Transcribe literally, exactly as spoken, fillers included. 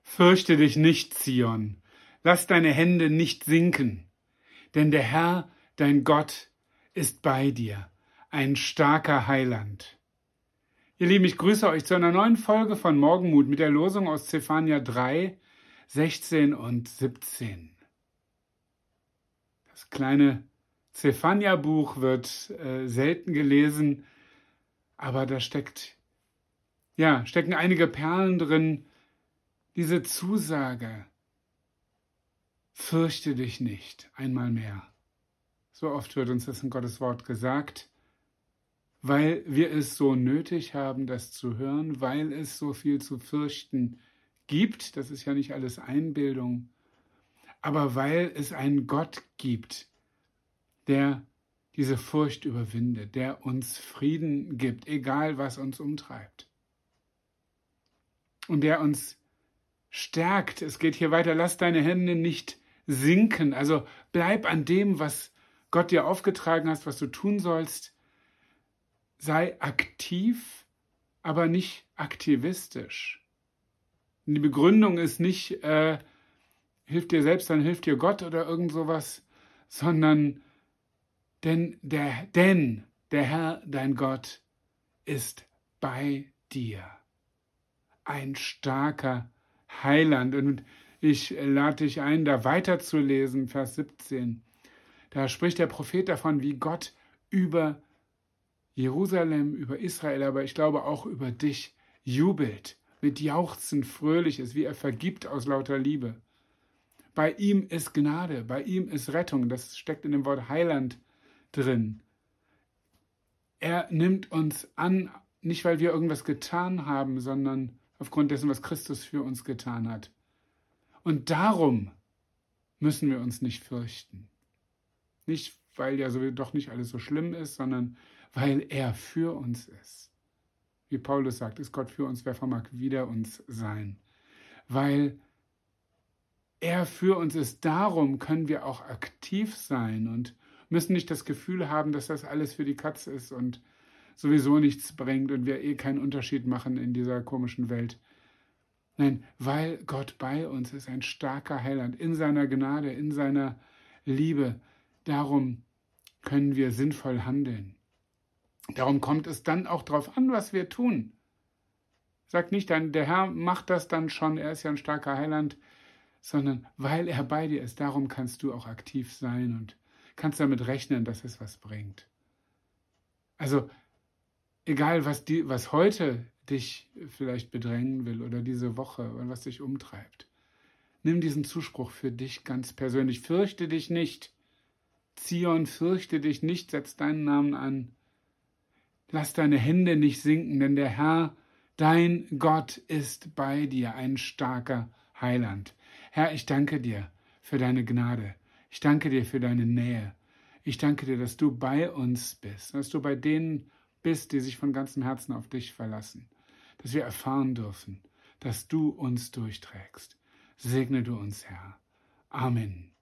Fürchte dich nicht, Zion, lass deine Hände nicht sinken, denn der Herr, dein Gott, ist bei dir, ein starker Heiland. Ihr Lieben, ich grüße euch zu einer neuen Folge von Morgenmut mit der Losung aus Zephania drei, sechzehn und siebzehn. Das kleine Zephania-Buch wird äh, selten gelesen, aber da steckt, ja, stecken einige Perlen drin. Diese Zusage, fürchte dich nicht, einmal mehr. So oft wird uns das in Gottes Wort gesagt, weil wir es so nötig haben, das zu hören, weil es so viel zu fürchten gibt. Das ist ja nicht alles Einbildung, aber weil es einen Gott gibt, der diese Furcht überwindet, der uns Frieden gibt, egal was uns umtreibt. Und der uns stärkt. Es geht hier weiter, lass deine Hände nicht sinken. Also bleib an dem, was Gott dir aufgetragen hat, was du tun sollst. Sei aktiv, aber nicht aktivistisch. Und die Begründung ist nicht, äh, hilf dir selbst, dann hilft dir Gott oder irgend sowas, sondern denn der, denn der Herr, dein Gott, ist bei dir. Ein starker Heiland. Und ich lade dich ein, da weiterzulesen, Vers siebzehn. Da spricht der Prophet davon, wie Gott über Jerusalem, über Israel, aber ich glaube auch über dich jubelt, mit Jauchzen fröhlich ist, wie er vergibt aus lauter Liebe. Bei ihm ist Gnade, bei ihm ist Rettung, das steckt in dem Wort Heiland drin. Er nimmt uns an, nicht weil wir irgendwas getan haben, sondern aufgrund dessen, was Christus für uns getan hat. Und darum müssen wir uns nicht fürchten. Nicht, weil ja so doch nicht alles so schlimm ist, sondern weil er für uns ist. Wie Paulus sagt, ist Gott für uns, wer vermag wider uns sein. Weil er für uns ist, darum können wir auch aktiv sein und müssen nicht das Gefühl haben, dass das alles für die Katze ist und sowieso nichts bringt und wir eh keinen Unterschied machen in dieser komischen Welt. Nein, weil Gott bei uns ist, ein starker Heiland, in seiner Gnade, in seiner Liebe. Darum können wir sinnvoll handeln. Darum kommt es dann auch darauf an, was wir tun. Sagt nicht dann, der Herr macht das dann schon, er ist ja ein starker Heiland, sondern weil er bei dir ist, darum kannst du auch aktiv sein und kannst damit rechnen, dass es was bringt. Also, egal, was, die, was heute dich vielleicht bedrängen will oder diese Woche oder was dich umtreibt, nimm diesen Zuspruch für dich ganz persönlich. Fürchte dich nicht. Zion, fürchte dich nicht, setz deinen Namen an. Lass deine Hände nicht sinken, denn der Herr, dein Gott, ist bei dir, ein starker Heiland. Herr, ich danke dir für deine Gnade. Ich danke dir für deine Nähe. Ich danke dir, dass du bei uns bist, dass du bei denen bist, die sich von ganzem Herzen auf dich verlassen, dass wir erfahren dürfen, dass du uns durchträgst. Segne du uns, Herr. Amen.